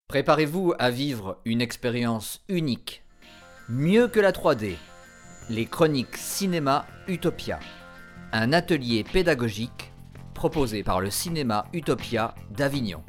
Préparez-vous à vivre une expérience unique, mieux que la 3D, les chroniques cinéma Utopia, un atelier pédagogique proposé par le cinéma Utopia d'Avignon.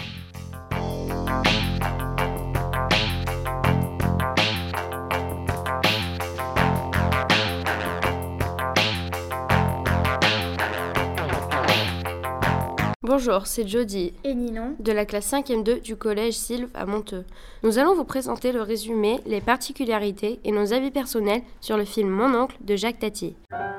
Bonjour, c'est Jody et Ninon de la classe 5e 2 du collège Sylve à Monteux. Nous allons vous présenter le résumé, les particularités et nos avis personnels sur le film Mon oncle de Jacques Tati.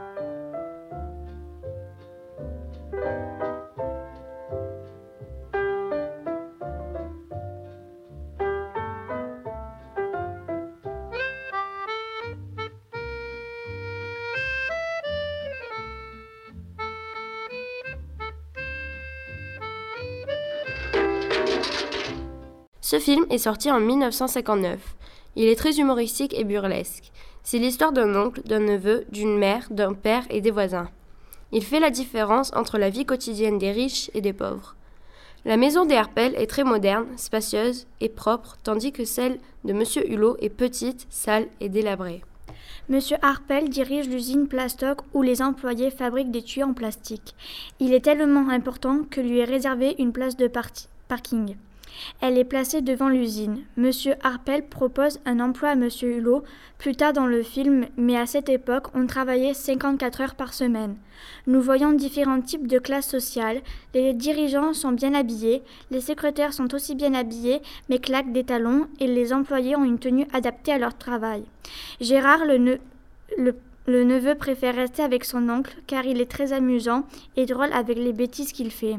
Ce film est sorti en 1959. Il est très humoristique et burlesque. C'est l'histoire d'un oncle, d'un neveu, d'une mère, d'un père et des voisins. Il fait la différence entre la vie quotidienne des riches et des pauvres. La maison des Harpel est très moderne, spacieuse et propre, tandis que celle de Monsieur Hulot est petite, sale et délabrée. Monsieur Harpel dirige l'usine Plastoc où les employés fabriquent des tuyaux en plastique. Il est tellement important que lui est réservé une place de parking. Elle est placée devant l'usine. Monsieur Harpel propose un emploi à Monsieur Hulot plus tard dans le film, mais à cette époque, on travaillait 54 heures par semaine. Nous voyons différents types de classes sociales. Les dirigeants sont bien habillés, les secrétaires sont aussi bien habillés, mais claquent des talons, et les employés ont une tenue adaptée à leur travail. Gérard, le neveu, préfère rester avec son oncle, car il est très amusant et drôle avec les bêtises qu'il fait.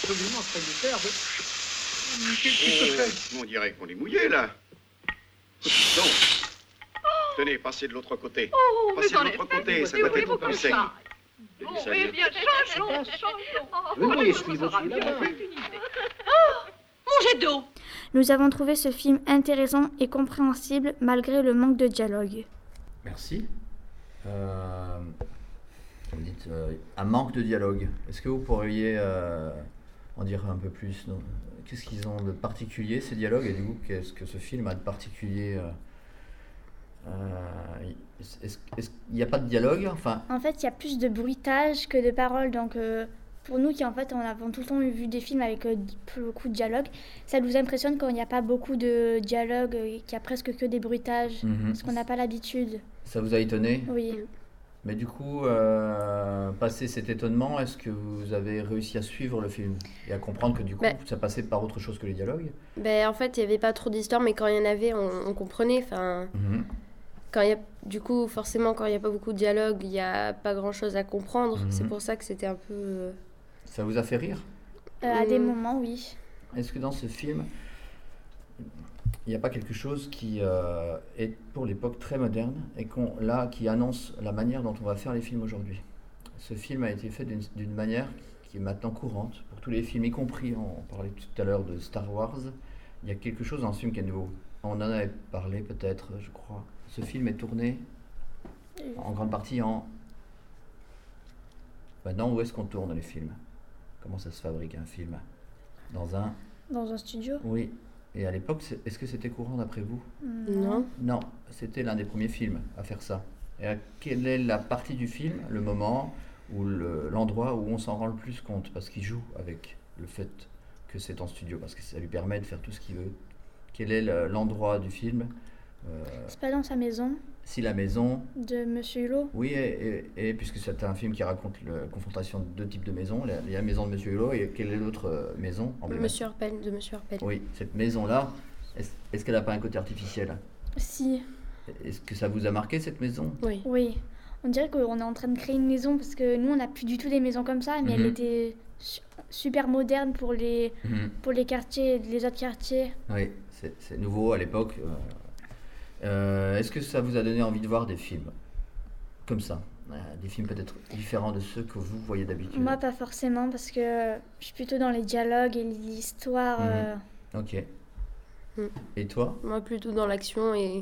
Qu'est-ce que tu fais ? On dirait qu'on est mouillé, là. Donc, tenez, passez de l'autre côté. Passez de l'autre côté, ça doit être plus sec. Eh bien, changeons. Venez, suivez là-bas. Mon jet d'eau. Nous avons trouvé ce film intéressant et compréhensible malgré le manque de dialogue. Merci. Vous dites un manque de dialogue. Est-ce que vous pourriez en dire un peu plus ? Qu'est-ce qu'ils ont de particulier, ces dialogues, et du coup, qu'est-ce que ce film a de particulier ? Il n'y a pas de dialogue, enfin... En fait, il y a plus de bruitage que de paroles, donc pour nous qui en fait on a tout le temps vu des films avec beaucoup de dialogue, ça nous impressionne quand il n'y a pas beaucoup de dialogue, qu'il y a presque que des bruitages, parce qu'on n'a pas l'habitude. Ça vous a étonné ? Oui. Mais du coup, passé cet étonnement, est-ce que vous avez réussi à suivre le film et à comprendre que du coup, ça passait par autre chose que les dialogues ? En fait, il n'y avait pas trop d'histoire, mais quand il y en avait, on comprenait. Du coup, forcément, quand il n'y a pas beaucoup de dialogue, il n'y a pas grand-chose à comprendre. C'est pour ça que c'était un peu... Ça vous a fait rire ? À des moments, oui. Est-ce que dans ce film, il n'y a pas quelque chose qui est pour l'époque très moderne et qui annonce la manière dont on va faire les films aujourd'hui ? Ce film a été fait d'une manière qui est maintenant courante pour tous les films, y compris, on parlait tout à l'heure de Star Wars. Il y a quelque chose dans ce film qui est nouveau. On en avait parlé peut-être, je crois. Ce film est tourné en grande partie Maintenant, où est-ce qu'on tourne les films ? Comment ça se fabrique un film ? Dans un studio ? Oui. Et à l'époque, est-ce que c'était courant d'après vous ? Non. Non, c'était l'un des premiers films à faire ça. Et quelle est la partie du film, le moment ou l'endroit où on s'en rend le plus compte ? Parce qu'il joue avec le fait que c'est en studio, parce que ça lui permet de faire tout ce qu'il veut. Quel est l'endroit du film ? C'est pas dans sa maison ? Si la maison... De Monsieur Hulot ? Oui, et puisque c'est un film qui raconte la confrontation de deux types de maisons, il y a la maison de Monsieur Hulot, et quelle est l'autre maison ? Monsieur Harpel, de Monsieur Harpel. Oui, cette maison-là, est-ce qu'elle n'a pas un côté artificiel ? Si. Est-ce que ça vous a marqué, cette maison ? Oui. Oui. On dirait qu'on est en train de créer une maison, parce que nous, on n'a plus du tout des maisons comme ça, mais elle était super moderne pour les quartiers, les autres quartiers. Oui, c'est nouveau à l'époque. Est-ce que ça vous a donné envie de voir des films comme ça ? Des films peut-être différents de ceux que vous voyez d'habitude ? Moi, pas forcément, parce que je suis plutôt dans les dialogues et l'histoire. Ok. Et toi ? Moi, plutôt dans l'action et...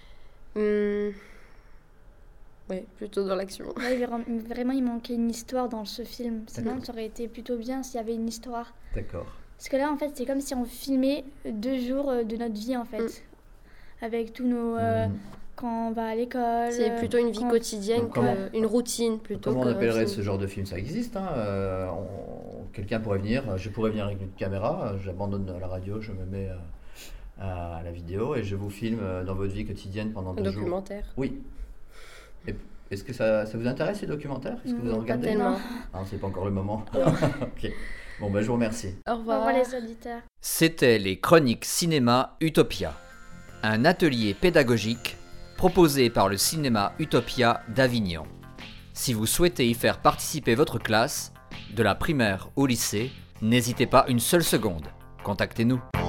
Oui, plutôt dans l'action. Ouais, vraiment, il manquait une histoire dans ce film. Sinon, ça aurait été plutôt bien s'il y avait une histoire. D'accord. Parce que là, en fait, c'est comme si on filmait 2 jours de notre vie, en fait. Avec tous nos... quand on va à l'école... C'est plutôt une vie quotidienne qu'une routine plutôt. Comment on appellerait ce genre de film? Ça existe, hein. Quelqu'un pourrait venir, je pourrais venir avec une caméra, j'abandonne la radio, je me mets à la vidéo et je vous filme dans votre vie quotidienne pendant 2 jours. Un documentaire. Oui. Est-ce que ça vous intéresse, les documentaires? Est-ce que vous en regardez? Pas tellement. Non, c'est pas encore le moment. Ok. Bon, je vous remercie. Au revoir. Au revoir les auditeurs. C'était les Chroniques Cinéma Utopia, un atelier pédagogique proposé par le cinéma Utopia d'Avignon. Si vous souhaitez y faire participer votre classe, de la primaire au lycée, n'hésitez pas une seule seconde. Contactez-nous.